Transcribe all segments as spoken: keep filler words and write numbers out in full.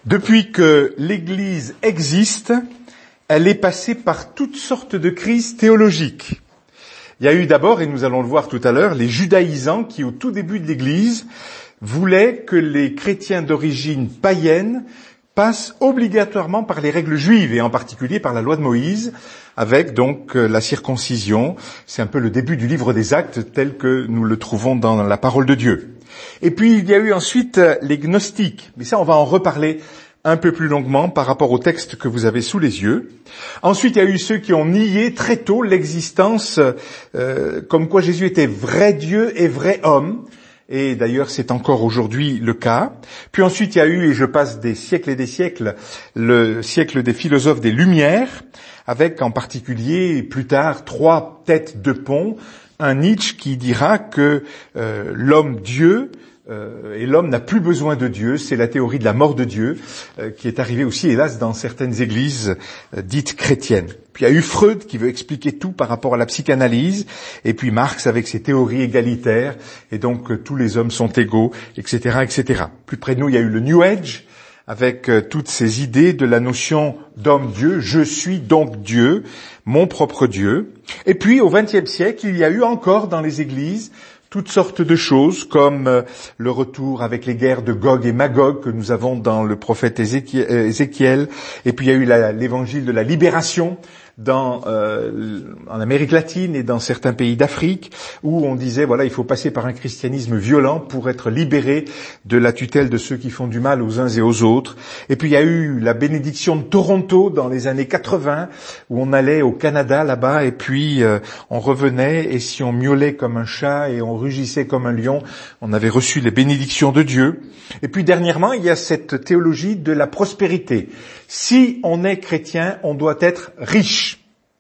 Depuis que l'Église existe, elle est passée par toutes sortes de crises théologiques. Il y a eu d'abord, et nous allons le voir tout à l'heure, les judaïsants qui, au tout début de l'Église, voulaient que les chrétiens d'origine païenne passent obligatoirement par les règles juives, et en particulier par la loi de Moïse, avec donc la circoncision. C'est un peu le début du livre des Actes, tel que nous le trouvons dans la parole de Dieu. Et puis il y a eu ensuite les gnostiques, mais ça on va en reparler un peu plus longuement par rapport au texte que vous avez sous les yeux. Ensuite il y a eu ceux qui ont nié très tôt l'existence, euh, comme quoi Jésus était vrai Dieu et vrai homme. Et d'ailleurs, c'est encore aujourd'hui le cas. Puis ensuite, il y a eu, et je passe des siècles et des siècles, le siècle des philosophes des Lumières, avec en particulier, plus tard, trois têtes de pont. Un Nietzsche qui dira que euh, l'homme-dieu, euh, et l'homme n'a plus besoin de Dieu, c'est la théorie de la mort de Dieu, euh, qui est arrivée aussi, hélas, dans certaines églises euh, dites chrétiennes. Puis il y a eu Freud qui veut expliquer tout par rapport à la psychanalyse, et puis Marx avec ses théories égalitaires, et donc euh, tous les hommes sont égaux, et cetera, et cetera. Plus près de nous, il y a eu le New Age, avec euh, toutes ces idées de la notion d'homme-dieu, je suis donc Dieu, mon propre Dieu. Et puis au vingtième siècle, il y a eu encore dans les églises toutes sortes de choses, comme euh, le retour avec les guerres de Gog et Magog que nous avons dans le prophète Ézéchiel, et puis il y a eu la, l'évangile de la libération dans euh, en Amérique latine et dans certains pays d'Afrique, où on disait voilà, il faut passer par un christianisme violent pour être libéré de la tutelle de ceux qui font du mal aux uns et aux autres. Et puis il y a eu la bénédiction de Toronto dans les années quatre-vingts, où on allait au Canada là-bas et puis euh, on revenait, et si on miaulait comme un chat et on rugissait comme un lion, on avait reçu les bénédictions de Dieu. Et puis dernièrement, il y a cette théologie de la prospérité. Si on est chrétien, on doit être riche.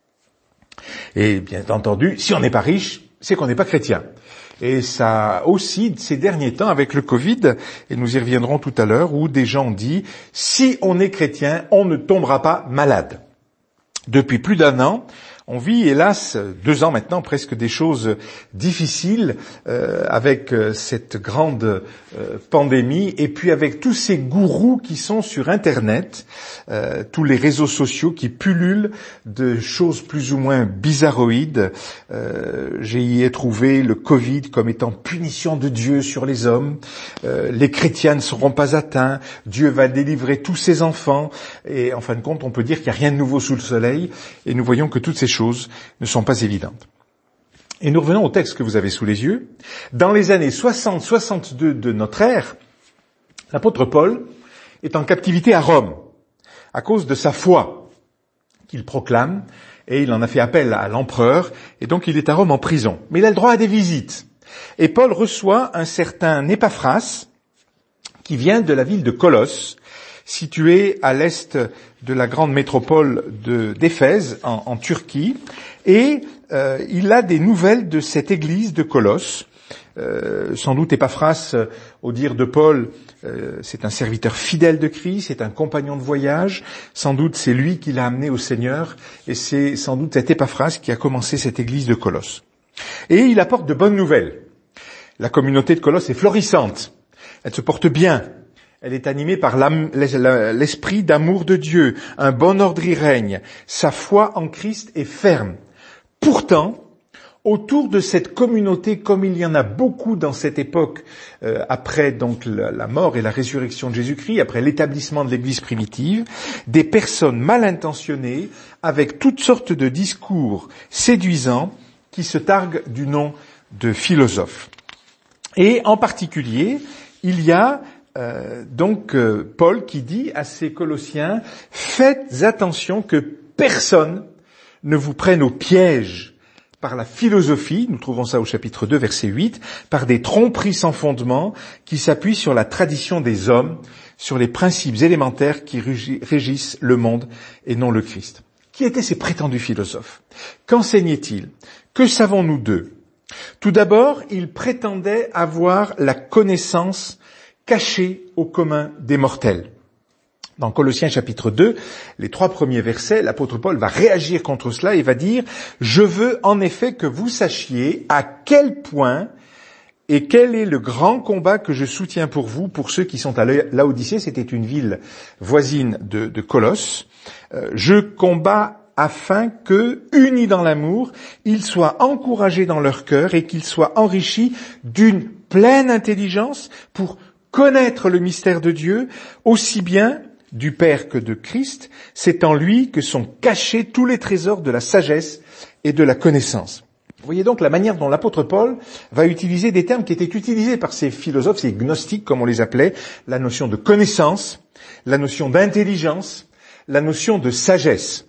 Et bien entendu, si on n'est pas riche, c'est qu'on n'est pas chrétien. Et ça aussi, ces derniers temps, avec le Covid, et nous y reviendrons tout à l'heure, où des gens ont dit, si on est chrétien, on ne tombera pas malade. Depuis plus d'un an, on vit, hélas, deux ans maintenant, presque des choses difficiles euh, avec euh, cette grande euh, pandémie, et puis avec tous ces gourous qui sont sur Internet, euh, tous les réseaux sociaux qui pullulent de choses plus ou moins bizarroïdes. Euh, j'y ai trouvé le Covid comme étant punition de Dieu sur les hommes. Euh, les chrétiens ne seront pas atteints. Dieu va délivrer tous ses enfants. Et en fin de compte, on peut dire qu'il n'y a rien de nouveau sous le soleil. Et nous voyons que toutes ces choses choses ne sont pas évidentes. Et nous revenons au texte que vous avez sous les yeux. Dans les années soixante soixante-deux de notre ère, l'apôtre Paul est en captivité à Rome à cause de sa foi qu'il proclame, et il en a fait appel à l'empereur, et donc il est à Rome en prison. Mais il a le droit à des visites. Et Paul reçoit un certain Épaphras qui vient de la ville de Colosse, situé à l'est de la grande métropole de, d'Éphèse, en, en Turquie, et euh, il a des nouvelles de cette église de Colosse. Euh, sans doute Épaphras, euh, au dire de Paul, euh, c'est un serviteur fidèle de Christ, c'est un compagnon de voyage, sans doute c'est lui qui l'a amené au Seigneur, et c'est sans doute cet Épaphras qui a commencé cette église de Colosse. Et il apporte de bonnes nouvelles. La communauté de Colosse est florissante, elle se porte bien. Elle est animée par l'esprit d'amour de Dieu. Un bon ordre y règne. Sa foi en Christ est ferme. Pourtant, autour de cette communauté, comme il y en a beaucoup dans cette époque, euh, après donc la, la mort et la résurrection de Jésus-Christ, après l'établissement de l'Église primitive, des personnes mal intentionnées, avec toutes sortes de discours séduisants, qui se targuent du nom de philosophes. Et en particulier, il y a Euh, donc euh, Paul qui dit à ses Colossiens, faites attention que personne ne vous prenne au piège par la philosophie, nous trouvons ça au chapitre deux, verset huit, par des tromperies sans fondement qui s'appuient sur la tradition des hommes, sur les principes élémentaires qui régissent le monde et non le Christ. Qui étaient ces prétendus philosophes? Qu'enseignaient-ils? Que savons-nous d'eux? Tout d'abord, ils prétendaient avoir la connaissance caché au commun des mortels. Dans Colossiens chapitre deux, les trois premiers versets, l'apôtre Paul va réagir contre cela et va dire « Je veux en effet que vous sachiez à quel point Et quel est le grand combat que je soutiens pour vous, pour ceux qui sont à Laodicée? C'était une ville voisine de, de Colosse. Euh, je combats afin que, unis dans l'amour, ils soient encouragés dans leur cœur et qu'ils soient enrichis d'une pleine intelligence pour connaître le mystère de Dieu, aussi bien du Père que de Christ. C'est en lui que sont cachés tous les trésors de la sagesse et de la connaissance. Vous voyez donc la manière dont l'apôtre Paul va utiliser des termes qui étaient utilisés par ces philosophes, ces gnostiques comme on les appelait, la notion de connaissance, la notion d'intelligence, la notion de sagesse.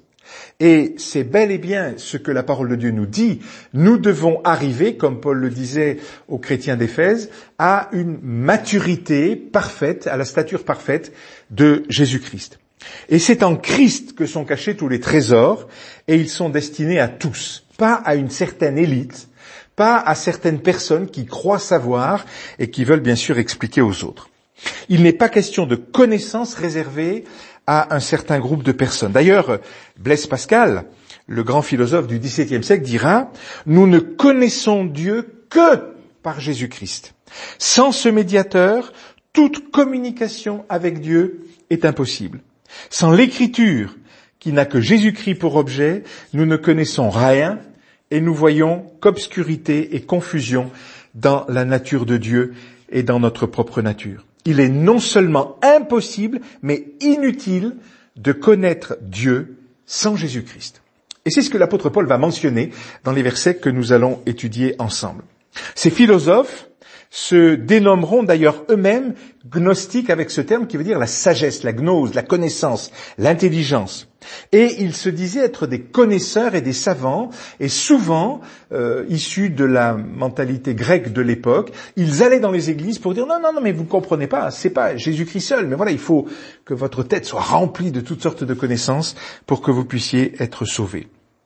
Et c'est bel et bien ce que la parole de Dieu nous dit. Nous devons arriver, comme Paul le disait aux chrétiens d'Éphèse, à une maturité parfaite, à la stature parfaite de Jésus-Christ. Et c'est en Christ que sont cachés tous les trésors, et ils sont destinés à tous. Pas à une certaine élite, pas à certaines personnes qui croient savoir et qui veulent bien sûr expliquer aux autres. Il n'est pas question de connaissances réservées à un certain groupe de personnes. D'ailleurs, Blaise Pascal, le grand philosophe du dix-septième siècle, dira « Nous ne connaissons Dieu que par Jésus-Christ. Sans ce médiateur, toute communication avec Dieu est impossible. Sans l'écriture, qui n'a que Jésus-Christ pour objet, nous ne connaissons rien et nous voyons qu'obscurité et confusion dans la nature de Dieu et dans notre propre nature. Il est non seulement impossible, mais inutile de connaître Dieu sans Jésus-Christ. » Et c'est ce que l'apôtre Paul va mentionner dans les versets que nous allons étudier ensemble. Ces philosophes se dénommeront d'ailleurs eux-mêmes gnostiques avec ce terme qui veut dire la sagesse, la gnose, la connaissance, l'intelligence. Et ils se disaient être des connaisseurs et des savants, et souvent, euh, issus de la mentalité grecque de l'époque, ils allaient dans les églises pour dire non, non, non, mais vous ne comprenez pas, c'est pas Jésus-Christ seul, mais voilà, il faut que votre tête soit remplie de toutes sortes de connaissances pour que vous puissiez être sauvés.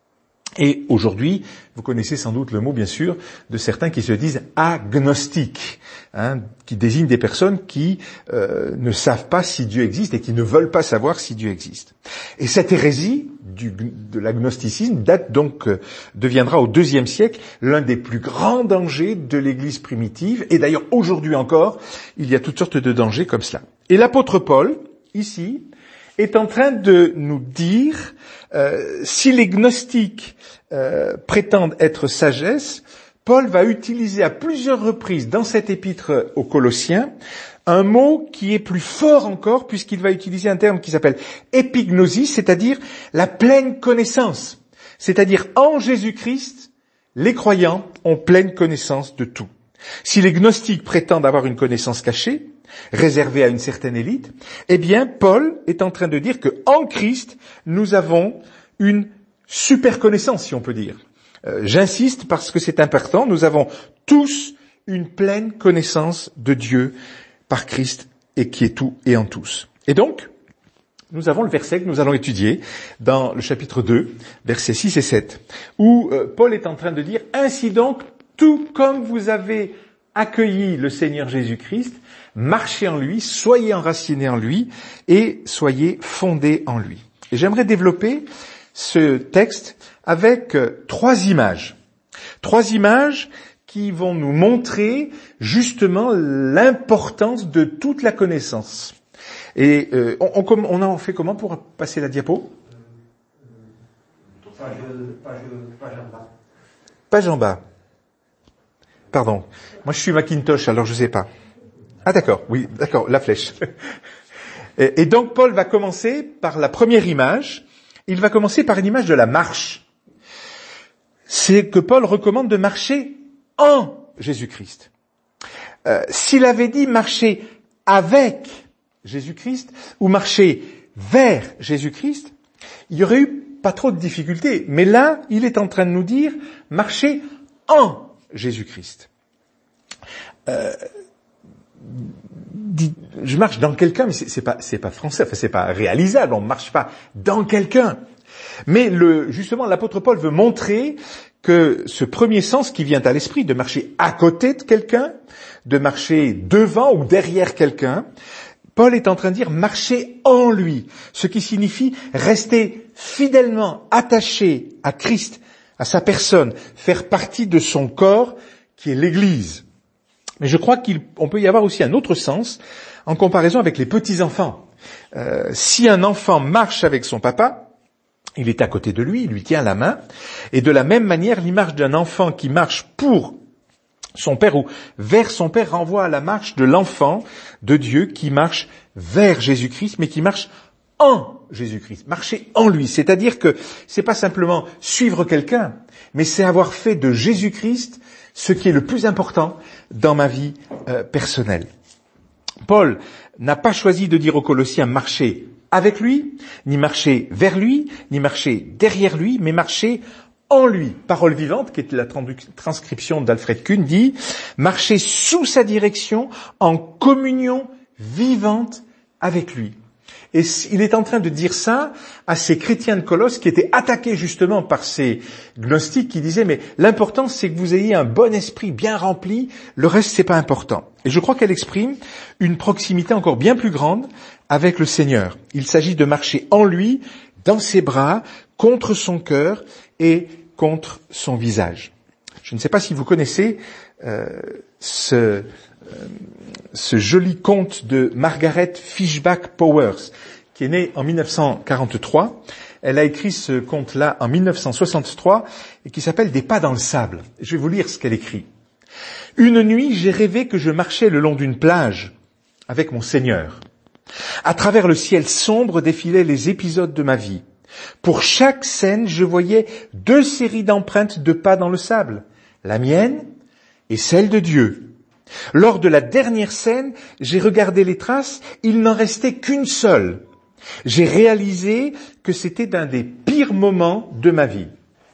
Et aujourd'hui, vous connaissez sans doute le mot, bien sûr, de certains qui se disent agnostiques, hein, qui désignent des personnes qui euh, ne savent pas si Dieu existe et qui ne veulent pas savoir si Dieu existe. Et cette hérésie du, de l'agnosticisme date donc, euh, deviendra au deuxième siècle l'un des plus grands dangers de l'Église primitive. Et d'ailleurs, aujourd'hui encore, il y a toutes sortes de dangers comme cela. Et l'apôtre Paul, ici, est en train de nous dire, euh, si les gnostiques euh, prétendent être sagesse, Paul va utiliser à plusieurs reprises dans cette épître aux Colossiens un mot qui est plus fort encore puisqu'il va utiliser un terme qui s'appelle épignosis, c'est-à-dire la pleine connaissance. C'est-à-dire en Jésus-Christ, les croyants ont pleine connaissance de tout. Si les gnostiques prétendent avoir une connaissance cachée, réservé à une certaine élite, eh bien, Paul est en train de dire que en Christ, nous avons une super connaissance, si on peut dire. Euh, j'insiste parce que c'est important, nous avons tous une pleine connaissance de Dieu par Christ et qui est tout et en tous. Et donc, nous avons le verset que nous allons étudier dans le chapitre deux, versets six et sept, où euh, Paul est en train de dire « Ainsi donc, tout comme vous avez accueilli le Seigneur Jésus-Christ, marchez en lui, soyez enracinés en lui et soyez fondés en lui. » Et j'aimerais développer ce texte avec trois images. Trois images qui vont nous montrer justement l'importance de toute la connaissance. Et euh, on, on, on en fait comment pour passer la diapo ? Page, page, page en bas. Page en bas. Pardon. Moi je suis Macintosh, alors je sais pas. Ah d'accord, oui, d'accord, la flèche. Et, et donc Paul va commencer par la première image. Il va commencer par une image de la marche. C'est que Paul recommande de marcher en Jésus-Christ. Euh, s'il avait dit marcher avec Jésus-Christ ou marcher vers Jésus-Christ, il y aurait eu pas trop de difficultés. Mais là, il est en train de nous dire marcher en Jésus-Christ. Euh, je marche dans quelqu'un, mais c'est, c'est pas, c'est pas français, enfin c'est pas réalisable. On ne marche pas dans quelqu'un. Mais le, justement, l'apôtre Paul veut montrer que ce premier sens qui vient à l'esprit, de marcher à côté de quelqu'un, de marcher devant ou derrière quelqu'un, Paul est en train de dire marcher en lui, ce qui signifie rester fidèlement attaché à Christ, à sa personne, faire partie de son corps qui est l'Église. Mais je crois qu'on peut y avoir aussi un autre sens en comparaison avec les petits-enfants. Euh, si un enfant marche avec son papa, il est à côté de lui, il lui tient la main, et de la même manière, l'image d'un enfant qui marche pour son père ou vers son père renvoie à la marche de l'enfant de Dieu qui marche vers Jésus-Christ, mais qui marche en Jésus-Christ, marcher en lui. C'est-à-dire que c'est pas simplement suivre quelqu'un, mais c'est avoir fait de Jésus-Christ ce qui est le plus important dans ma vie euh, personnelle. Paul n'a pas choisi de dire aux Colossiens marcher avec lui, ni marcher vers lui, ni marcher derrière lui, mais marcher en lui. Parole vivante, qui est la transcription d'Alfred Kuhn, dit « marcher sous sa direction, en communion vivante avec lui ». Et il est en train de dire ça à ces chrétiens de Colosse qui étaient attaqués justement par ces gnostiques qui disaient « mais l'important c'est que vous ayez un bon esprit bien rempli, le reste c'est pas important ». Et je crois qu'elle exprime une proximité encore bien plus grande avec le Seigneur. Il s'agit de marcher en lui, dans ses bras, contre son cœur et contre son visage. Je ne sais pas si vous connaissez euh, ce, euh, ce joli conte de Margaret Fishback Powers, qui est née en mille neuf cent quarante-trois. Elle a écrit ce conte-là en mille neuf cent soixante-trois et qui s'appelle « Des pas dans le sable ». Je vais vous lire ce qu'elle écrit. « Une nuit, j'ai rêvé que je marchais le long d'une plage avec mon Seigneur. À travers le ciel sombre défilaient les épisodes de ma vie. Pour chaque scène, je voyais deux séries d'empreintes de pas dans le sable, la mienne et celle de Dieu. Lors de la dernière scène, j'ai regardé les traces, il n'en restait qu'une seule. J'ai réalisé que c'était un des pires moments de ma vie.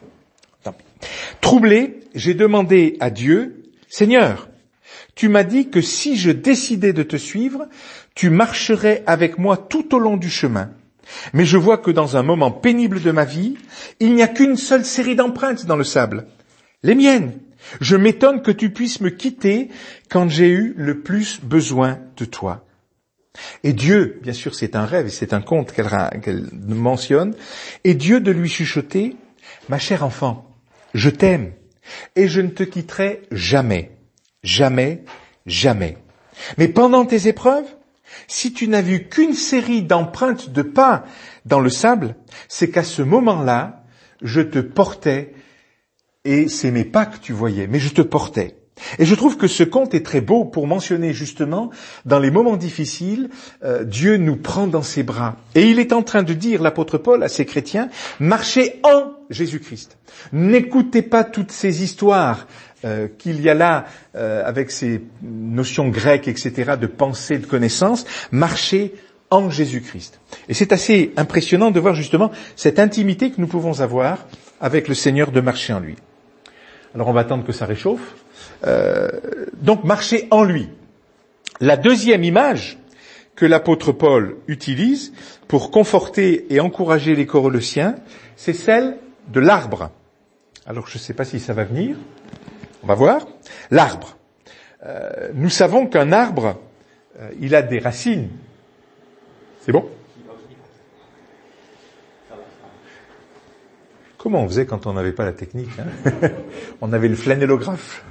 Troublé, j'ai demandé à Dieu, « Seigneur, tu m'as dit que si je décidais de te suivre, tu marcherais avec moi tout au long du chemin. Mais je vois que dans un moment pénible de ma vie, il n'y a qu'une seule série d'empreintes dans le sable. Les miennes. Je m'étonne que tu puisses me quitter quand j'ai eu le plus besoin de toi. » Et Dieu, bien sûr c'est un rêve et c'est un conte qu'elle, qu'elle mentionne, et Dieu de lui chuchoter, « Ma chère enfant, je t'aime et je ne te quitterai jamais, jamais, jamais. Mais pendant tes épreuves, si tu n'as vu qu'une série d'empreintes de pas dans le sable, c'est qu'à ce moment-là, je te portais et c'est mes pas que tu voyais, mais je te portais. » Et je trouve que ce conte est très beau pour mentionner justement, dans les moments difficiles, euh, Dieu nous prend dans ses bras. Et il est en train de dire, l'apôtre Paul, à ces chrétiens, marchez en Jésus-Christ. N'écoutez pas toutes ces histoires euh, qu'il y a là, euh, avec ces notions grecques, et cetera, de pensée, de connaissance. Marchez en Jésus-Christ. Et c'est assez impressionnant de voir justement cette intimité que nous pouvons avoir avec le Seigneur, de marcher en lui. Alors on va attendre que ça réchauffe. Euh, donc marcher en lui. La deuxième image que l'apôtre Paul utilise pour conforter et encourager les Colossiens, c'est celle de l'arbre. Alors je ne sais pas si ça va venir, on va voir. L'arbre. Euh, nous savons qu'un arbre, euh, il a des racines. C'est bon ? Comment on faisait quand on n'avait pas la technique, hein? On avait le flanellographe.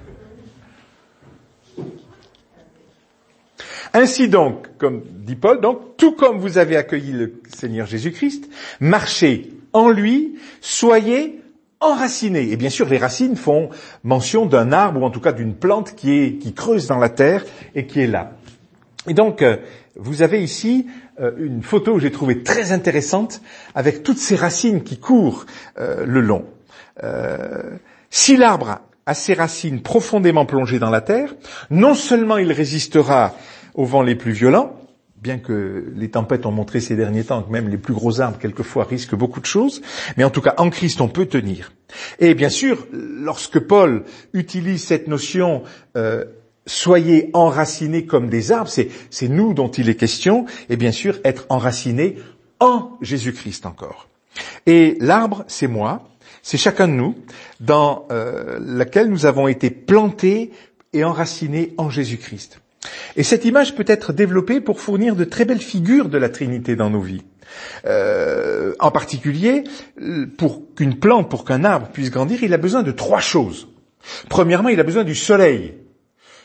Ainsi donc, comme dit Paul, donc, tout comme vous avez accueilli le Seigneur Jésus-Christ, marchez en lui, soyez enracinés. Et bien sûr, les racines font mention d'un arbre, ou en tout cas d'une plante qui est, qui creuse dans la terre et qui est là. Et donc, vous avez ici une photo que j'ai trouvée très intéressante avec toutes ces racines qui courent euh, le long. Euh, si l'arbre a ses racines profondément plongées dans la terre, non seulement il résistera aux vents les plus violents, bien que les tempêtes ont montré ces derniers temps que même les plus gros arbres, quelquefois, risquent beaucoup de choses, mais en tout cas, en Christ, on peut tenir. Et bien sûr, lorsque Paul utilise cette notion euh, « soyez enracinés comme des arbres », c'est, c'est nous dont il est question, et bien sûr, être enracinés en Jésus-Christ encore. Et l'arbre, c'est moi, c'est chacun de nous, dans euh, laquelle nous avons été plantés et enracinés en Jésus-Christ. Et cette image peut être développée pour fournir de très belles figures de la Trinité dans nos vies. Euh, en particulier, pour qu'une plante, pour qu'un arbre puisse grandir, il a besoin de trois choses. Premièrement, il a besoin du soleil.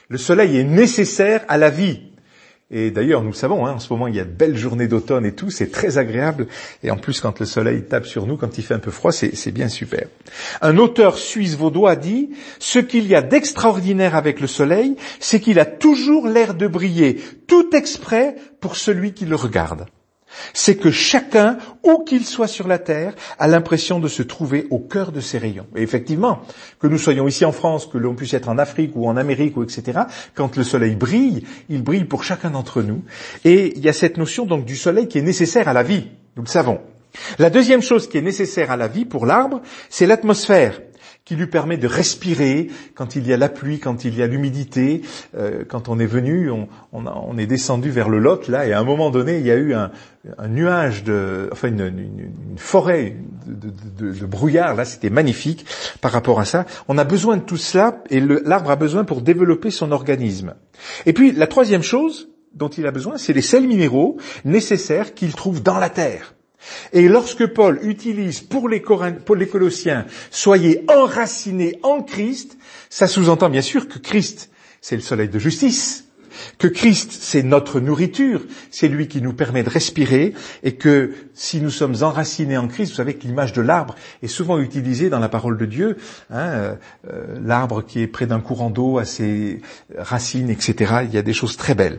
Le soleil est nécessaire à la vie. Et d'ailleurs, nous le savons, hein, en ce moment, il y a de belles journées d'automne et tout, c'est très agréable. Et en plus, quand le soleil tape sur nous, quand il fait un peu froid, c'est, c'est bien super. Un auteur suisse vaudois dit « Ce qu'il y a d'extraordinaire avec le soleil, c'est qu'il a toujours l'air de briller, tout exprès pour celui qui le regarde. C'est que chacun, où qu'il soit sur la terre, a l'impression de se trouver au cœur de ses rayons. » Et effectivement, que nous soyons ici en France, que l'on puisse être en Afrique ou en Amérique, ou et cetera, quand le soleil brille, il brille pour chacun d'entre nous. Et il y a cette notion donc du soleil qui est nécessaire à la vie, nous le savons. La deuxième chose qui est nécessaire à la vie pour l'arbre, c'est l'atmosphère, qui lui permet de respirer quand il y a la pluie, quand il y a l'humidité. Euh, quand on est venu, on, on, a, on est descendu vers le Lot, là, et à un moment donné, il y a eu un, un nuage de, enfin une, une, une forêt de, de, de, de brouillard. Là, c'était magnifique par rapport à ça. On a besoin de tout cela, et le, l'arbre a besoin pour développer son organisme. Et puis, la troisième chose dont il a besoin, c'est les sels minéraux nécessaires qu'il trouve dans la terre. Et lorsque Paul utilise pour les, Corinth, pour les Colossiens « soyez enracinés en Christ », ça sous-entend bien sûr que Christ, c'est le soleil de justice, que Christ, c'est notre nourriture, c'est lui qui nous permet de respirer, et que si nous sommes enracinés en Christ, vous savez que l'image de l'arbre est souvent utilisée dans la parole de Dieu, hein, euh, l'arbre qui est près d'un courant d'eau à ses racines, et cetera. Il y a des choses très belles.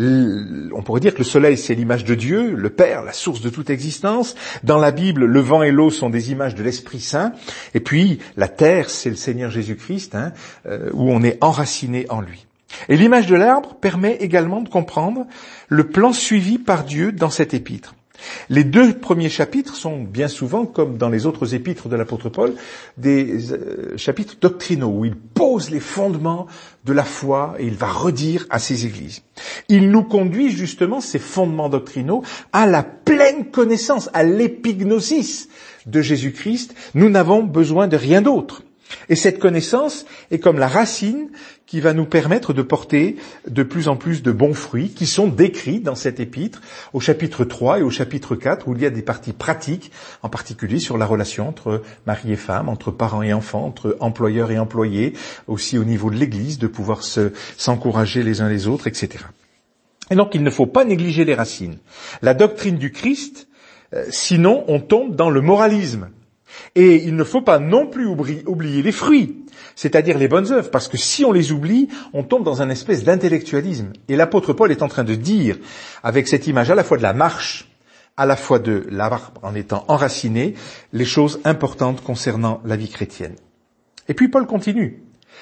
L- on pourrait dire que le soleil, c'est l'image de Dieu, le Père, la source de toute existence. Dans la Bible, le vent et l'eau sont des images de l'Esprit Saint. Et puis, la terre, c'est le Seigneur Jésus-Christ, hein, euh, où on est enraciné en lui. Et l'image de l'arbre permet également de comprendre le plan suivi par Dieu dans cet épître. Les deux premiers chapitres sont bien souvent, comme dans les autres épîtres de l'apôtre Paul, des euh, chapitres doctrinaux où il pose les fondements de la foi et il va redire à ses églises. Il nous conduit justement, ces fondements doctrinaux, à la pleine connaissance, à l'épignosis de Jésus-Christ. Nous n'avons besoin de rien d'autre. Et cette connaissance est comme la racine qui va nous permettre de porter de plus en plus de bons fruits qui sont décrits dans cet épître au chapitre trois et au chapitre quatre où il y a des parties pratiques, en particulier sur la relation entre mari et femme, entre parents et enfants, entre employeurs et employés, aussi au niveau de l'Église, de pouvoir se, s'encourager les uns les autres, et cetera. Et donc il ne faut pas négliger les racines. La doctrine du Christ, euh, sinon on tombe dans le moralisme. Et il ne faut pas non plus oublier les fruits, c'est-à-dire les bonnes œuvres, parce que si on les oublie, on tombe dans un espèce d'intellectualisme. Et l'apôtre Paul est en train de dire, avec cette image à la fois de la marche, à la fois de l'arbre en étant enraciné, les choses importantes concernant la vie chrétienne. Et puis Paul continue.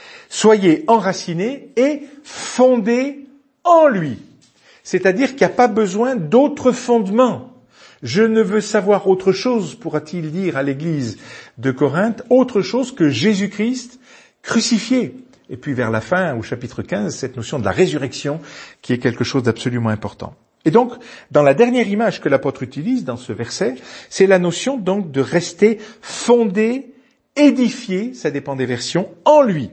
Soyez enracinés et fondés en lui. C'est-à-dire qu'il n'y a pas besoin d'autres fondements. Je ne veux savoir autre chose, pourra-t-il dire à l'église de Corinthe, autre chose que Jésus-Christ crucifié. Et puis vers la fin, au chapitre quinze, cette notion de la résurrection qui est quelque chose d'absolument important. Et donc, dans la dernière image que l'apôtre utilise dans ce verset, c'est la notion donc de rester fondé, édifié, ça dépend des versions, en lui.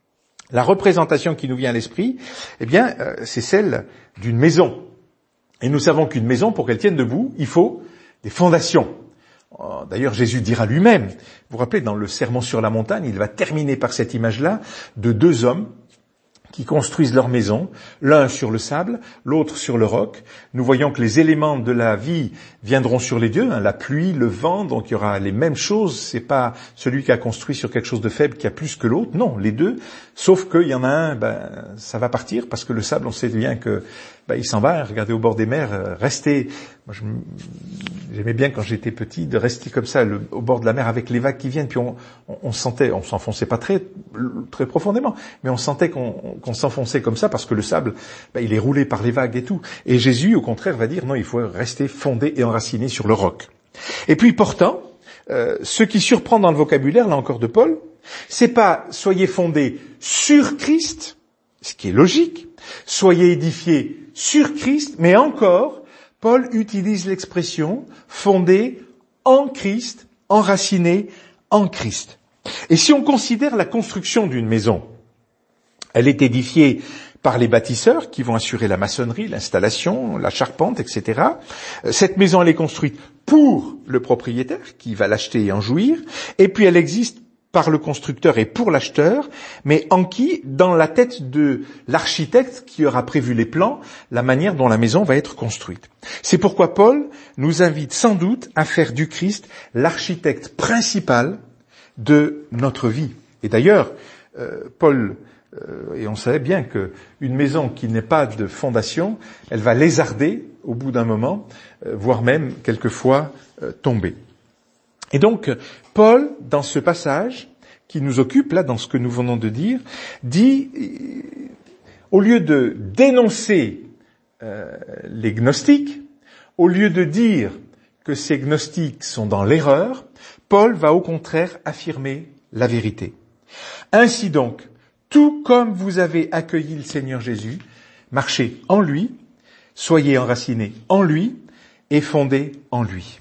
La représentation qui nous vient à l'esprit, eh bien, euh, c'est celle d'une maison. Et nous savons qu'une maison, pour qu'elle tienne debout, il faut des fondations. D'ailleurs, Jésus dira lui-même, vous vous rappelez, dans le Sermon sur la montagne, il va terminer par cette image-là de deux hommes qui construisent leur maison, l'un sur le sable, l'autre sur le roc. Nous voyons que les éléments de la vie viendront sur les deux, hein, la pluie, le vent, donc il y aura les mêmes choses. C'est pas celui qui a construit sur quelque chose de faible qui a plus que l'autre, non, les deux. Sauf qu'il y en a un, ben, ça va partir parce que le sable, on sait bien que ben, il s'en va. Regardez au bord des mers, euh, restez. Moi, je, j'aimais bien quand j'étais petit de rester comme ça le, au bord de la mer avec les vagues qui viennent. Puis on, on, on sentait, on s'enfonçait pas très très profondément, mais on sentait qu'on, qu'on s'enfonçait comme ça parce que le sable, ben, il est roulé par les vagues et tout. Et Jésus, au contraire, va dire non, il faut rester fondé et enraciné sur le roc. Et puis pourtant, euh, ce qui surprend dans le vocabulaire, là encore de Paul, c'est pas soyez fondés sur Christ, ce qui est logique, soyez édifiés sur Christ, mais encore, Paul utilise l'expression fondé en Christ, enraciné en Christ. Et si on considère la construction d'une maison, elle est édifiée par les bâtisseurs qui vont assurer la maçonnerie, l'installation, la charpente, et cetera. Cette maison, elle est construite pour le propriétaire qui va l'acheter et en jouir. Et puis elle existe par le constructeur et pour l'acheteur, mais en qui? Dans la tête de l'architecte qui aura prévu les plans, la manière dont la maison va être construite. C'est pourquoi Paul nous invite sans doute à faire du Christ l'architecte principal de notre vie. Et d'ailleurs, euh, Paul, euh, et on savait bien qu'une maison qui n'est pas de fondation, elle va lézarder au bout d'un moment, euh, voire même quelquefois euh, tomber. Et donc, Paul, dans ce passage qui nous occupe, là, dans ce que nous venons de dire, dit, au lieu de dénoncer euh, les gnostiques, au lieu de dire que ces gnostiques sont dans l'erreur, Paul va au contraire affirmer la vérité. Ainsi donc, tout comme vous avez accueilli le Seigneur Jésus, marchez en lui, soyez enracinés en lui et fondés en lui.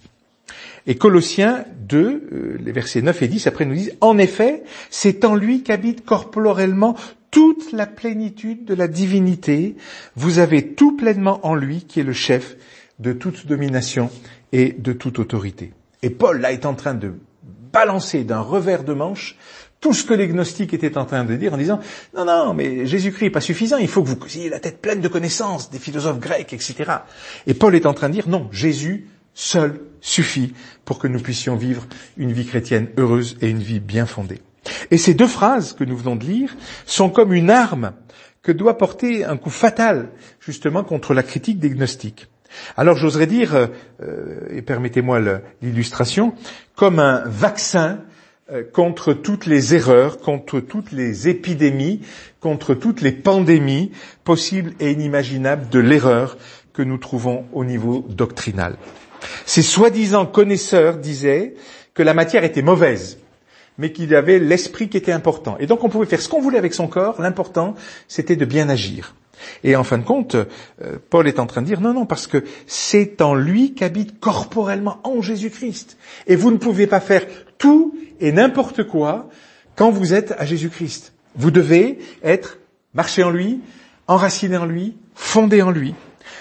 Et Colossiens deux, euh, les versets neuf et dix, après nous disent, en effet, c'est en lui qu'habite corporellement toute la plénitude de la divinité. Vous avez tout pleinement en lui qui est le chef de toute domination et de toute autorité. Et Paul, là, est en train de balancer d'un revers de manche tout ce que les gnostiques étaient en train de dire en disant, non, non, mais Jésus-Christ n'est pas suffisant, il faut que vous ayez la tête pleine de connaissances des philosophes grecs, et cetera. Et Paul est en train de dire, non, Jésus seul suffit pour que nous puissions vivre une vie chrétienne heureuse et une vie bien fondée. Et ces deux phrases que nous venons de lire sont comme une arme que doit porter un coup fatal, justement, contre la critique des gnostiques. Alors j'oserais dire, euh, et permettez-moi le, l'illustration, comme un vaccin euh, contre toutes les erreurs, contre toutes les épidémies, contre toutes les pandémies possibles et inimaginables de l'erreur que nous trouvons au niveau doctrinal. Ces soi-disant connaisseurs disaient que la matière était mauvaise, mais qu'il y avait l'esprit qui était important. Et donc on pouvait faire ce qu'on voulait avec son corps, l'important c'était de bien agir. Et en fin de compte, euh, Paul est en train de dire non, non, parce que c'est en lui qu'habite corporellement en Jésus-Christ. Et vous ne pouvez pas faire tout et n'importe quoi quand vous êtes à Jésus-Christ. Vous devez être, marcher en lui, enraciné en lui, fondé en lui.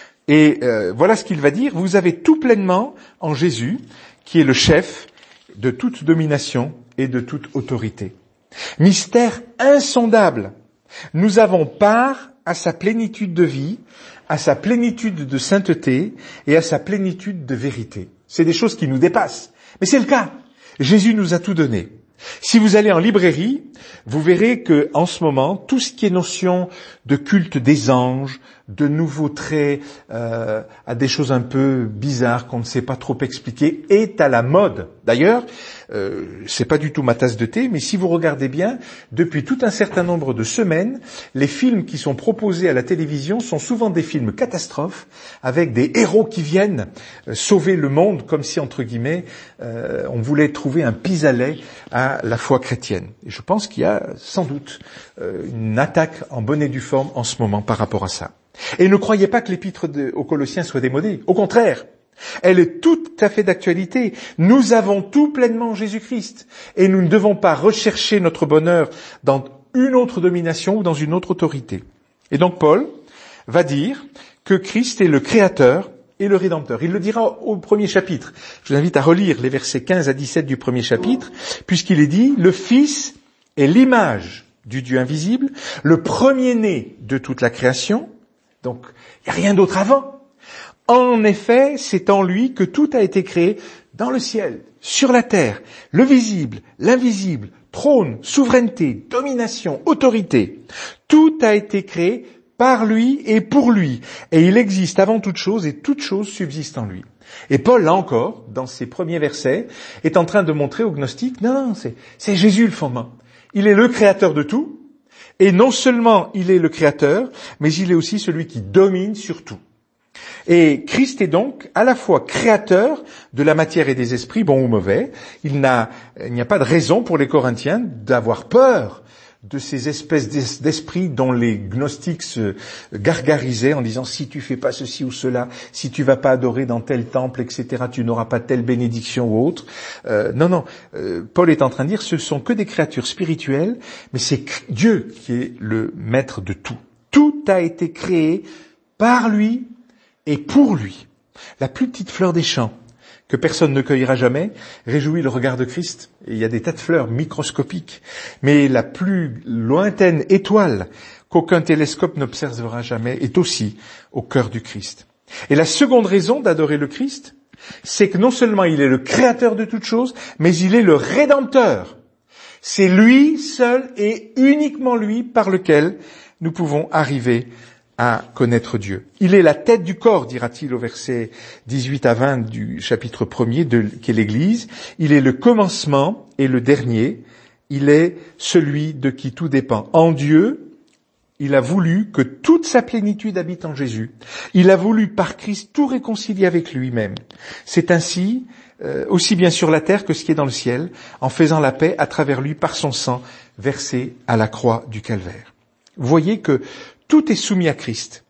Et euh, voilà ce qu'il va dire, vous avez tout pleinement en Jésus, qui est le chef de toute domination et de toute autorité. Mystère insondable, nous avons part à sa plénitude de vie, à sa plénitude de sainteté et à sa plénitude de vérité. C'est des choses qui nous dépassent, mais c'est le cas. Jésus nous a tout donné. Si vous allez en librairie, vous verrez que en ce moment, tout ce qui est notion de culte des anges, de nouveaux traits euh, à des choses un peu bizarres qu'on ne sait pas trop expliquer, est à la mode. D'ailleurs, euh, c'est pas du tout ma tasse de thé, mais si vous regardez bien, depuis tout un certain nombre de semaines, les films qui sont proposés à la télévision sont souvent des films catastrophes, avec des héros qui viennent euh, sauver le monde, comme si, entre guillemets, euh, on voulait trouver un pis-aller à la foi chrétienne. Et je pense qu'il y a sans doute euh, une attaque en bonne et due forme en ce moment par rapport à ça. Et ne croyez pas que l'épître de, aux Colossiens soit démodée. Au contraire, elle est tout à fait d'actualité. Nous avons tout pleinement en Jésus-Christ. Et nous ne devons pas rechercher notre bonheur dans une autre domination ou dans une autre autorité. Et donc Paul va dire que Christ est le Créateur et le Rédempteur. Il le dira au premier chapitre. Je vous invite à relire les versets quinze à dix-sept du premier chapitre, puisqu'il est dit, le Fils est l'image du Dieu invisible, le premier-né de toute la création. Donc, il n'y a rien d'autre avant. En effet, c'est en lui que tout a été créé dans le ciel, sur la terre, le visible, l'invisible, trône, souveraineté, domination, autorité. Tout a été créé par lui et pour lui. Et il existe avant toute chose et toute chose subsiste en lui. Et Paul, là encore, dans ses premiers versets, est en train de montrer aux gnostiques, non, non, c'est, c'est Jésus le fondement. Il est le créateur de tout. Et non seulement il est le créateur, mais il est aussi celui qui domine sur tout. Et Christ est donc à la fois créateur de la matière et des esprits, bons ou mauvais. Il n'a, il n'y a pas de raison pour les Corinthiens d'avoir peur de ces espèces d'esprits dont les gnostiques se gargarisaient en disant si tu fais pas ceci ou cela, si tu vas pas adorer dans tel temple, et cetera, tu n'auras pas telle bénédiction ou autre. Euh, non, non. Euh, Paul est en train de dire ce sont que des créatures spirituelles, mais c'est Dieu qui est le maître de tout. Tout a été créé par lui et pour lui. La plus petite fleur des champs que personne ne cueillera jamais, réjouit le regard de Christ. Et il y a des tas de fleurs microscopiques. Mais la plus lointaine étoile qu'aucun télescope n'observera jamais est aussi au cœur du Christ. Et la seconde raison d'adorer le Christ, c'est que non seulement il est le créateur de toutes choses, mais il est le rédempteur. C'est lui seul et uniquement lui par lequel nous pouvons arriver à connaître Dieu. Il est la tête du corps, dira-t-il au verset dix-huit à vingt du chapitre premier, de, qui est l'Église. Il est le commencement et le dernier. Il est celui de qui tout dépend. En Dieu, il a voulu que toute sa plénitude habite en Jésus. Il a voulu par Christ tout réconcilier avec lui-même. C'est ainsi, euh, aussi bien sur la terre que ce qui est dans le ciel, en faisant la paix à travers lui par son sang versé à la croix du calvaire. Vous voyez que tout est soumis à Christ.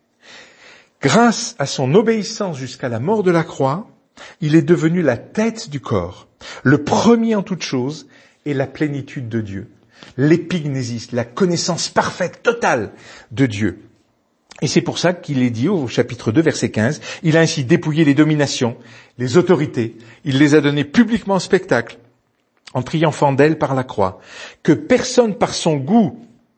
Grâce à son obéissance jusqu'à la mort de la croix, il est devenu la tête du corps, le premier en toutes choses et la plénitude de Dieu. L'épignésis, la connaissance parfaite, totale de Dieu. Et c'est pour ça qu'il est dit au chapitre deux, verset quinze, il a ainsi dépouillé les dominations, les autorités, il les a données publiquement en spectacle, en triomphant d'elles par la croix, que personne par son goût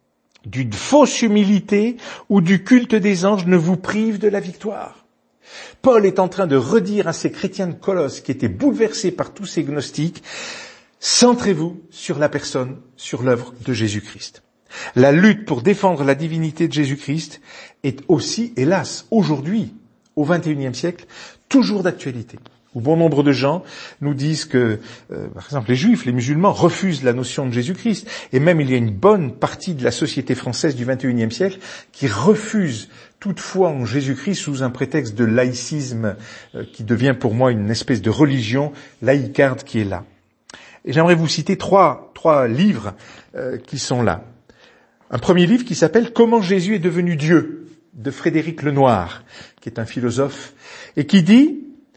d'une fausse humilité ou du culte des anges ne vous prive de la victoire. Paul est en train de redire à ces chrétiens de Colosse qui étaient bouleversés par tous ces gnostiques, centrez-vous sur la personne, sur l'œuvre de Jésus-Christ. La lutte pour défendre la divinité de Jésus-Christ est aussi, hélas, aujourd'hui, au vingt et unième siècle, toujours d'actualité. Où bon nombre de gens nous disent que, euh, par exemple, les juifs, les musulmans refusent la notion de Jésus-Christ. Et même il y a une bonne partie de la société française du vingt et unième siècle qui refuse toute foi en Jésus-Christ sous un prétexte de laïcisme euh, qui devient pour moi une espèce de religion laïcarde qui est là. Et j'aimerais vous citer trois, trois livres euh, qui sont là. Un premier livre qui s'appelle « Comment Jésus est devenu Dieu » de Frédéric Lenoir, qui est un philosophe, et qui dit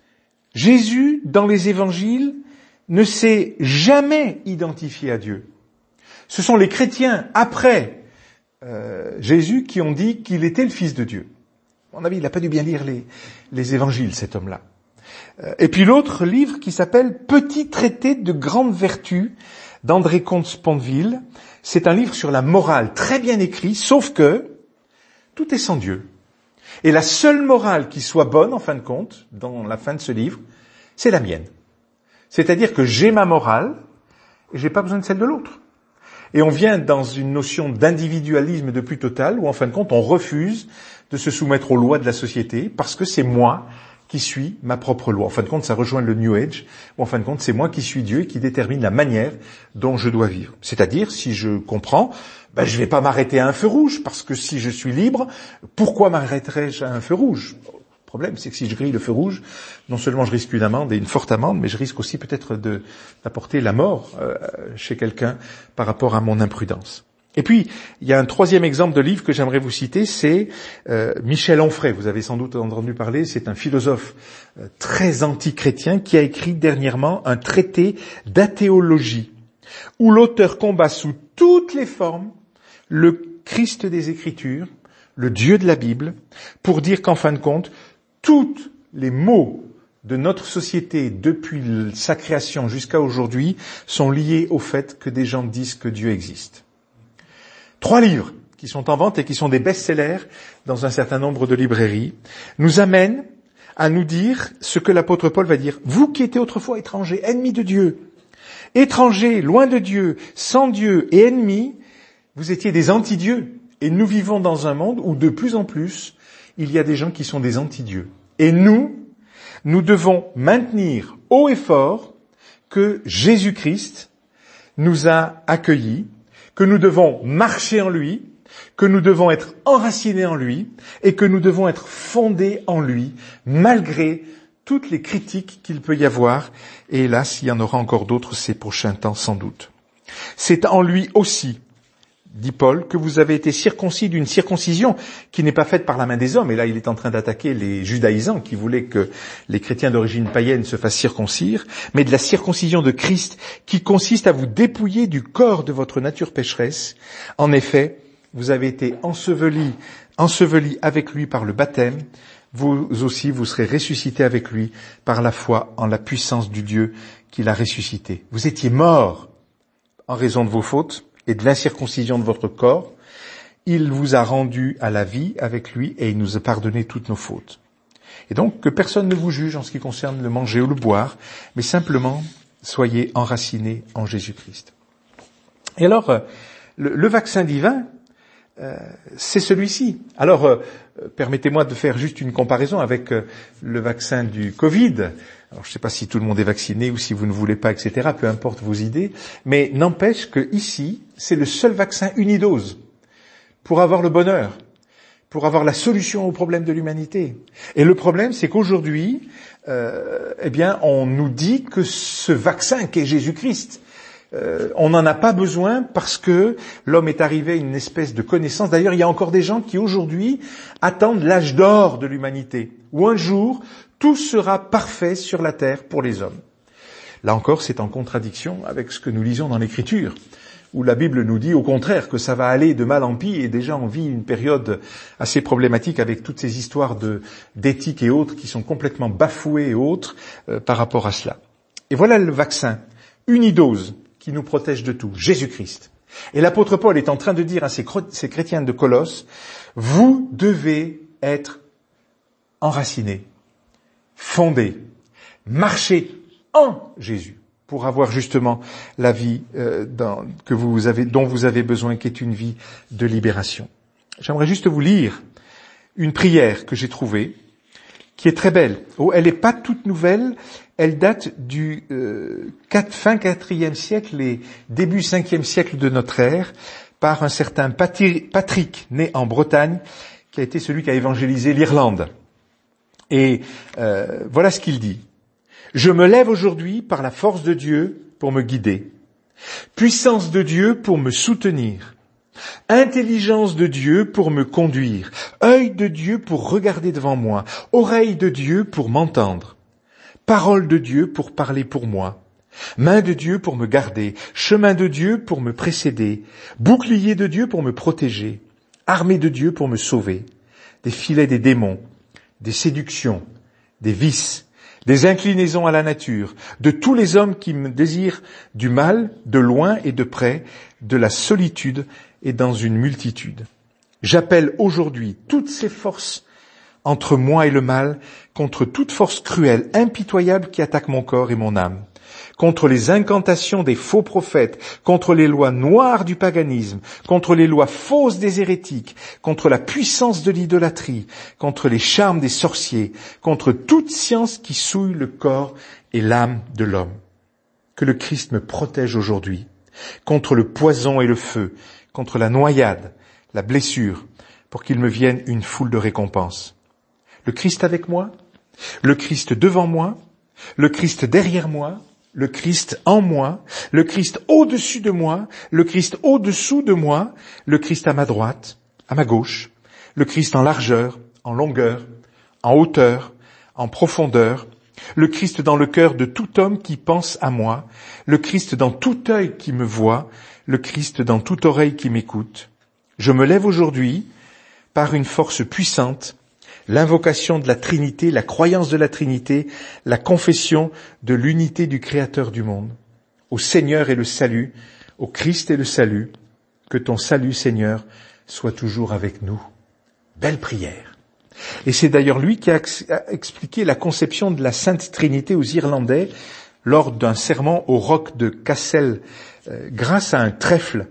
« Jésus, dans les évangiles, ne s'est jamais identifié à Dieu. Ce sont les chrétiens, après euh, Jésus, qui ont dit qu'il était le Fils de Dieu. » À mon avis, il n'a pas dû bien lire les, les évangiles, cet homme-là. Euh, et puis l'autre livre qui s'appelle « Petit traité de grande vertu » d'André Comte-Sponville. C'est un livre sur la morale, très bien écrit, sauf que tout est sans Dieu. Et la seule morale qui soit bonne, en fin de compte, dans la fin de ce livre, c'est la mienne. C'est-à-dire que j'ai ma morale et j'ai pas besoin de celle de l'autre. Et on vient dans une notion d'individualisme de plus total où, en fin de compte, on refuse de se soumettre aux lois de la société parce que c'est moi qui suis ma propre loi. En fin de compte, ça rejoint le New Age, où en fin de compte, c'est moi qui suis Dieu et qui détermine la manière dont je dois vivre. C'est-à-dire, si je comprends, ben, je vais pas m'arrêter à un feu rouge, parce que si je suis libre, pourquoi m'arrêterais-je à un feu rouge ? Le problème, c'est que si je grille le feu rouge, non seulement je risque une amende et une forte amende, mais je risque aussi peut-être de, d'apporter la mort euh, chez quelqu'un par rapport à mon imprudence. Et puis, il y a un troisième exemple de livre que j'aimerais vous citer, c'est euh, Michel Onfray. Vous avez sans doute entendu parler, c'est un philosophe euh, très anti-chrétien qui a écrit dernièrement un traité d'athéologie, où l'auteur combat sous toutes les formes le Christ des Écritures, le Dieu de la Bible, pour dire qu'en fin de compte, tous les maux de notre société depuis sa création jusqu'à aujourd'hui sont liés au fait que des gens disent que Dieu existe. Trois livres qui sont en vente et qui sont des best-sellers dans un certain nombre de librairies nous amènent à nous dire ce que l'apôtre Paul va dire. Vous qui étiez autrefois étrangers, ennemis de Dieu, étrangers, loin de Dieu, sans Dieu et ennemis, vous étiez des anti-dieux. Et nous vivons dans un monde où de plus en plus, il y a des gens qui sont des anti-dieux. Et nous, nous devons maintenir haut et fort que Jésus-Christ nous a accueillis, que nous devons marcher en lui, que nous devons être enracinés en lui et que nous devons être fondés en lui, malgré toutes les critiques qu'il peut y avoir. Et hélas, il y en aura encore d'autres ces prochains temps sans doute. C'est en lui aussi, dit Paul, que vous avez été circoncis d'une circoncision qui n'est pas faite par la main des hommes. Et là, il est en train d'attaquer les judaïsants qui voulaient que les chrétiens d'origine païenne se fassent circoncire, mais de la circoncision de Christ qui consiste à vous dépouiller du corps de votre nature pécheresse. En effet, vous avez été ensevelis, ensevelis avec lui par le baptême, vous aussi vous serez ressuscités avec lui par la foi en la puissance du Dieu qui l'a ressuscité. Vous étiez morts en raison de vos fautes et de l'incirconcision de votre corps. Il vous a rendus à la vie avec lui et il nous a pardonné toutes nos fautes. Et donc, que personne ne vous juge en ce qui concerne le manger ou le boire, mais simplement, soyez enracinés en Jésus-Christ. Et alors, le, le vaccin divin, euh, c'est celui-ci. Alors, euh, permettez-moi de faire juste une comparaison avec euh, le vaccin du Covid. Alors, je ne sais pas si tout le monde est vacciné ou si vous ne voulez pas, et cetera, peu importe vos idées, mais n'empêche que ici, c'est le seul vaccin unidose pour avoir le bonheur, pour avoir la solution aux problèmes de l'humanité. Et le problème, c'est qu'aujourd'hui, euh, eh bien, on nous dit que ce vaccin qu'est Jésus-Christ, euh, on n'en a pas besoin parce que l'homme est arrivé à une espèce de connaissance. D'ailleurs, il y a encore des gens qui aujourd'hui attendent l'âge d'or de l'humanité, où un jour, tout sera parfait sur la terre pour les hommes. Là encore, c'est en contradiction avec ce que nous lisons dans l'Écriture, où la Bible nous dit au contraire que ça va aller de mal en pis, et déjà on vit une période assez problématique avec toutes ces histoires de, d'éthique et autres qui sont complètement bafouées et autres euh, par rapport à cela. Et voilà le vaccin, unidose, qui nous protège de tout, Jésus-Christ. Et l'apôtre Paul est en train de dire à ces, ces chrétiens de Colosse, vous devez être enracinés, fondés, marcher en Jésus, pour avoir justement la vie euh, dans, que vous avez, dont vous avez besoin, qui est une vie de libération. J'aimerais juste vous lire une prière que j'ai trouvée, qui est très belle. Oh, elle n'est pas toute nouvelle, elle date du euh, quatre, fin quatrième siècle et début cinquième siècle de notre ère, par un certain Patrick, né en Bretagne, qui a été celui qui a évangélisé l'Irlande. Et euh, voilà ce qu'il dit. Je me lève aujourd'hui par la force de Dieu pour me guider, puissance de Dieu pour me soutenir, intelligence de Dieu pour me conduire, œil de Dieu pour regarder devant moi, oreille de Dieu pour m'entendre, parole de Dieu pour parler pour moi, main de Dieu pour me garder, chemin de Dieu pour me précéder, bouclier de Dieu pour me protéger, armée de Dieu pour me sauver, des filets des démons, des séductions, des vices, des inclinaisons à la nature, de tous les hommes qui me désirent du mal, de loin et de près, de la solitude et dans une multitude. J'appelle aujourd'hui toutes ces forces entre moi et le mal, contre toute force cruelle, impitoyable qui attaque mon corps et mon âme, contre les incantations des faux prophètes, contre les lois noires du paganisme, contre les lois fausses des hérétiques, contre la puissance de l'idolâtrie, contre les charmes des sorciers, contre toute science qui souille le corps et l'âme de l'homme. Que le Christ me protège aujourd'hui, contre le poison et le feu, contre la noyade, la blessure, pour qu'il me vienne une foule de récompenses. Le Christ avec moi, le Christ devant moi, le Christ derrière moi, le Christ en moi, le Christ au-dessus de moi, le Christ au-dessous de moi, le Christ à ma droite, à ma gauche, le Christ en largeur, en longueur, en hauteur, en profondeur, le Christ dans le cœur de tout homme qui pense à moi, le Christ dans tout œil qui me voit, le Christ dans toute oreille qui m'écoute. Je me lève aujourd'hui par une force puissante, l'invocation de la Trinité, la croyance de la Trinité, la confession de l'unité du Créateur du monde. Au Seigneur et le salut, au Christ et le salut, que ton salut, Seigneur, soit toujours avec nous. Belle prière. Et c'est d'ailleurs lui qui a expliqué la conception de la Sainte Trinité aux Irlandais lors d'un sermon au roc de Cassel, euh, grâce à un trèfle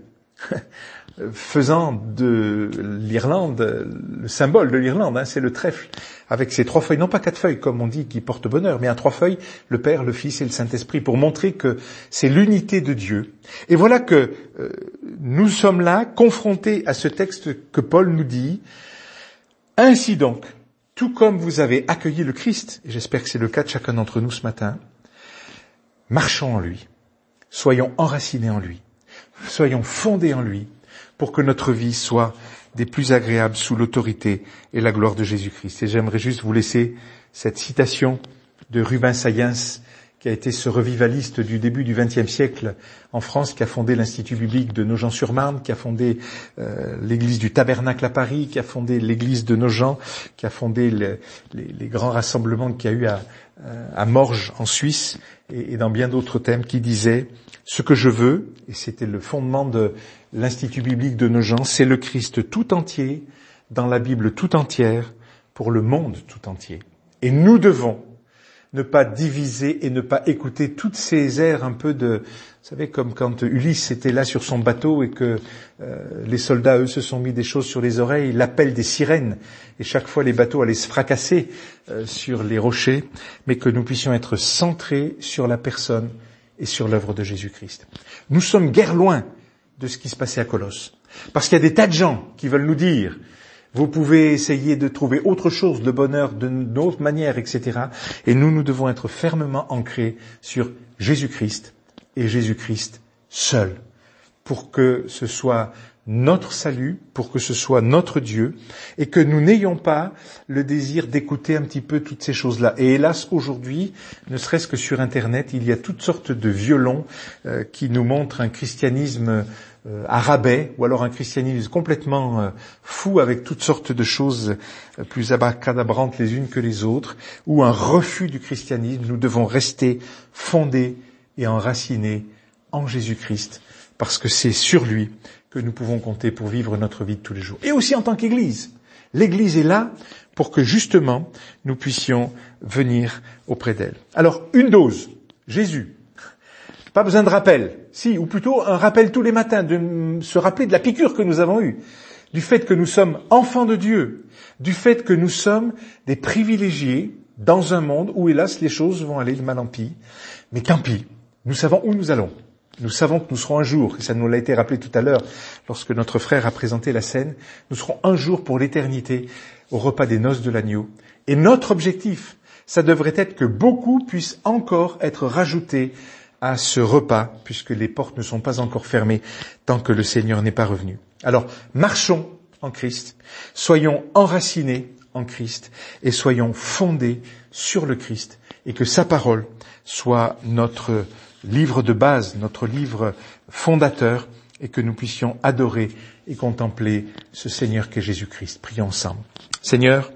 faisant de l'Irlande le symbole de l'Irlande, hein, c'est le trèfle, avec ses trois feuilles, non pas quatre feuilles comme on dit qui portent bonheur, mais à trois feuilles, le Père, le Fils et le Saint-Esprit, pour montrer que c'est l'unité de Dieu. Et voilà que euh, nous sommes là, confrontés à ce texte que Paul nous dit. Ainsi donc, tout comme vous avez accueilli le Christ, et j'espère que c'est le cas de chacun d'entre nous ce matin, marchons en lui, soyons enracinés en lui, soyons fondés en lui, pour que notre vie soit des plus agréables sous l'autorité et la gloire de Jésus-Christ. Et j'aimerais juste vous laisser cette citation de Rubens Sayens qui a été ce revivaliste du début du vingtième siècle en France, qui a fondé l'Institut biblique de Nogent-sur-Marne, qui a fondé euh, l'église du Tabernacle à Paris, qui a fondé l'église de Nogent, qui a fondé le, les, les grands rassemblements qu'il y a eu à, à Morges en Suisse, et, et dans bien d'autres thèmes, qui disait « Ce que je veux », et c'était le fondement de l'Institut biblique de Nogent, c'est le Christ tout entier, dans la Bible tout entière, pour le monde tout entier. Et nous devons ne pas diviser et ne pas écouter toutes ces airs un peu de, vous savez, comme quand Ulysse était là sur son bateau et que euh, les soldats, eux, se sont mis des choses sur les oreilles, l'appel des sirènes, et chaque fois les bateaux allaient se fracasser euh, sur les rochers, mais que nous puissions être centrés sur la personne et sur l'œuvre de Jésus-Christ. Nous sommes guère loin de ce qui se passait à Colosse, parce qu'il y a des tas de gens qui veulent nous dire vous pouvez essayer de trouver autre chose, le bonheur d'une autre manière, et cetera. Et nous, nous devons être fermement ancrés sur Jésus-Christ et Jésus-Christ seul, pour que ce soit notre salut, pour que ce soit notre Dieu, et que nous n'ayons pas le désir d'écouter un petit peu toutes ces choses-là. Et hélas, aujourd'hui, ne serait-ce que sur Internet, il y a toutes sortes de violons euh, qui nous montrent un christianisme Euh, à rabais, ou alors un christianisme complètement euh, fou avec toutes sortes de choses euh, plus abracadabrantes les unes que les autres, ou un refus du christianisme. Nous devons rester fondés et enracinés en Jésus-Christ, parce que c'est sur lui que nous pouvons compter pour vivre notre vie de tous les jours. Et aussi en tant qu'Église. L'Église est là pour que justement nous puissions venir auprès d'elle. Alors, une dose, Jésus. Pas besoin de rappel, si, ou plutôt un rappel tous les matins, de se rappeler de la piqûre que nous avons eue, du fait que nous sommes enfants de Dieu, du fait que nous sommes des privilégiés dans un monde où, hélas, les choses vont aller de mal en pis. Mais tant pis, nous savons où nous allons. Nous savons que nous serons un jour, et ça nous l'a été rappelé tout à l'heure lorsque notre frère a présenté la scène, nous serons un jour pour l'éternité au repas des noces de l'agneau. Et notre objectif, ça devrait être que beaucoup puissent encore être rajoutés à ce repas, puisque les portes ne sont pas encore fermées tant que le Seigneur n'est pas revenu. Alors, marchons en Christ, soyons enracinés en Christ et soyons fondés sur le Christ, et que sa parole soit notre livre de base, notre livre fondateur, et que nous puissions adorer et contempler ce Seigneur qu'est Jésus-Christ. Prions ensemble. Seigneur,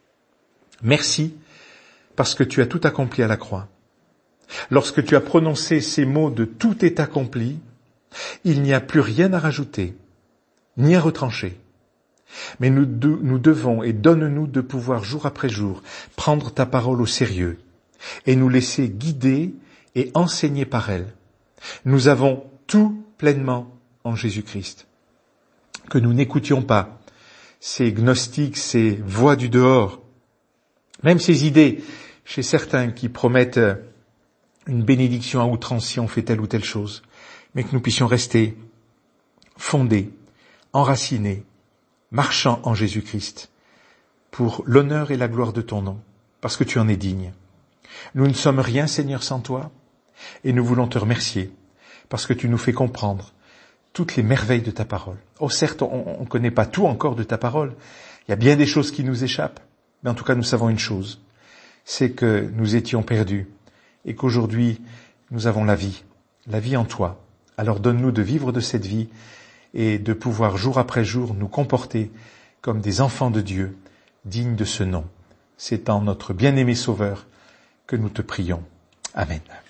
merci parce que tu as tout accompli à la croix. Lorsque tu as prononcé ces mots de « tout est accompli », il n'y a plus rien à rajouter, ni à retrancher. Mais nous, de, nous devons, et donne-nous de pouvoir jour après jour, prendre ta parole au sérieux et nous laisser guider et enseigner par elle. Nous avons tout pleinement en Jésus-Christ. Que nous n'écoutions pas ces gnostiques, ces voix du dehors, même ces idées chez certains qui promettent une bénédiction à outrance si on fait telle ou telle chose, mais que nous puissions rester fondés, enracinés, marchant en Jésus-Christ, pour l'honneur et la gloire de ton nom, parce que tu en es digne. Nous ne sommes rien, Seigneur, sans toi, et nous voulons te remercier, parce que tu nous fais comprendre toutes les merveilles de ta parole. Oh, certes, on ne connaît pas tout encore de ta parole, il y a bien des choses qui nous échappent, mais en tout cas, nous savons une chose, c'est que nous étions perdus, et qu'aujourd'hui, nous avons la vie, la vie en toi. Alors donne-nous de vivre de cette vie et de pouvoir jour après jour nous comporter comme des enfants de Dieu, dignes de ce nom. C'est en notre bien-aimé Sauveur que nous te prions. Amen.